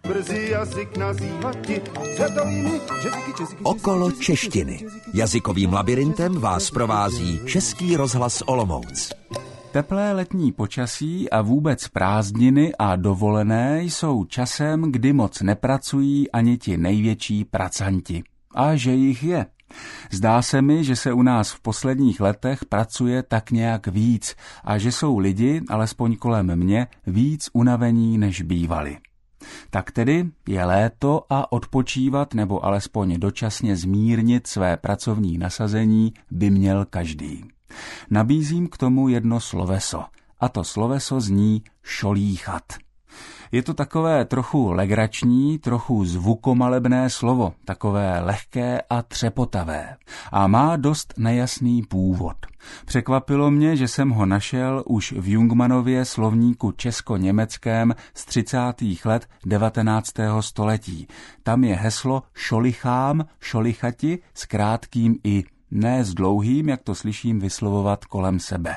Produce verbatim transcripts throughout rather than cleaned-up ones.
brzy jazyk nazývati světovými jazyky, jazyky. Okolo češtiny. Jazykovým labirintem vás provází Český rozhlas Olomouc. Teplé letní počasí a vůbec prázdniny a dovolené jsou časem, kdy moc nepracují ani ti největší pracanti. A že jich je. Zdá se mi, že se u nás v posledních letech pracuje tak nějak víc a že jsou lidi, alespoň kolem mě, víc unavení než bývali. Tak tedy je léto a odpočívat nebo alespoň dočasně zmírnit své pracovní nasazení by měl každý. Nabízím k tomu jedno sloveso, a to sloveso zní šolíchat. Je to takové trochu legrační, trochu zvukomalebné slovo, takové lehké a třepotavé a má dost nejasný původ. Překvapilo mě, že jsem ho našel už v Jungmannově slovníku česko-německém z třicátých let devatenáctého století. Tam je heslo šolichám, šolichati s krátkým i, ne s dlouhým, jak to slyším vyslovovat kolem sebe.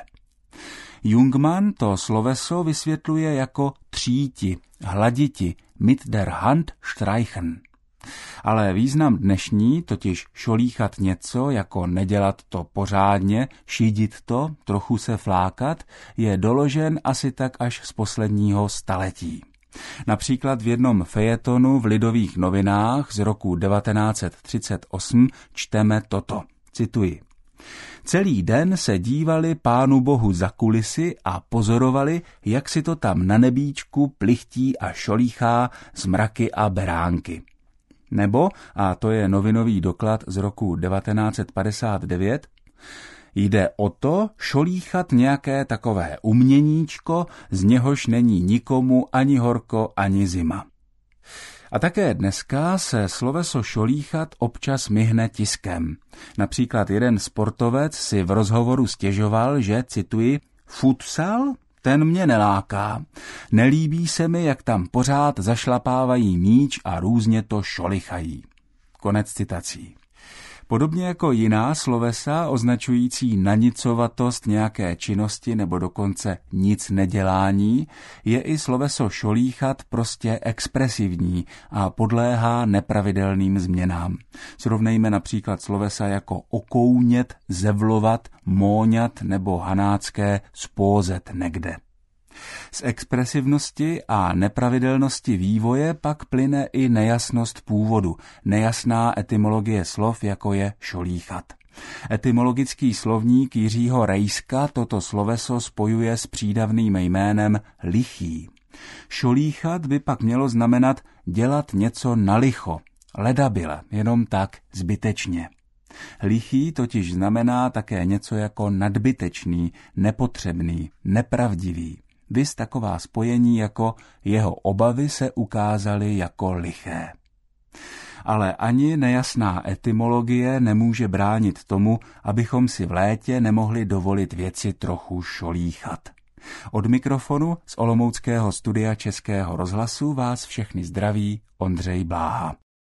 Jungmann to sloveso vysvětluje jako tříti, hladiti, mit der Hand streichen. Ale význam dnešní, totiž šolíchat něco, jako nedělat to pořádně, šidit to, trochu se flákat, je doložen asi tak až z posledního staletí. Například v jednom fejetonu v Lidových novinách z roku devatenáct set třicet osm čteme toto, cituji. Celý den se dívali Pánu Bohu za kulisy a pozorovali, jak si to tam na nebíčku plichtí a šolíchá z mraky a beránky. Nebo, a to je novinový doklad z roku devatenáct set padesát devět, jde o to šolíchat nějaké takové uměníčko, z něhož není nikomu ani horko, ani zima. A také dneska se sloveso šolíchat občas myhne tiskem. Například jeden sportovec si v rozhovoru stěžoval, že, cituji, futsal? Ten mě neláká. Nelíbí se mi, jak tam pořád zašlapávají míč a různě to šolichají. Konec citací. Podobně jako jiná slovesa označující nanicovatost nějaké činnosti nebo dokonce nic nedělání, je i sloveso šolíchat prostě expresivní a podléhá nepravidelným změnám. Srovnejme například slovesa jako okounět, zevlovat, móňat nebo hanácké spózet negde. Z expresivnosti a nepravidelnosti vývoje pak plyne i nejasnost původu, nejasná etymologie slov, jako je šolíchat. Etymologický slovník Jiřího Rejska toto sloveso spojuje s přídavným jménem lichý. Šolíchat by pak mělo znamenat dělat něco nalicho, ledabyle, jenom tak zbytečně. Lichý totiž znamená také něco jako nadbytečný, nepotřebný, nepravdivý. Viz taková spojení jako jeho obavy se ukázaly jako liché. Ale ani nejasná etymologie nemůže bránit tomu, abychom si v létě nemohli dovolit věci trochu šolíchat. Od mikrofonu z olomouckého studia Českého rozhlasu vás všechny zdraví Ondřej Bláha.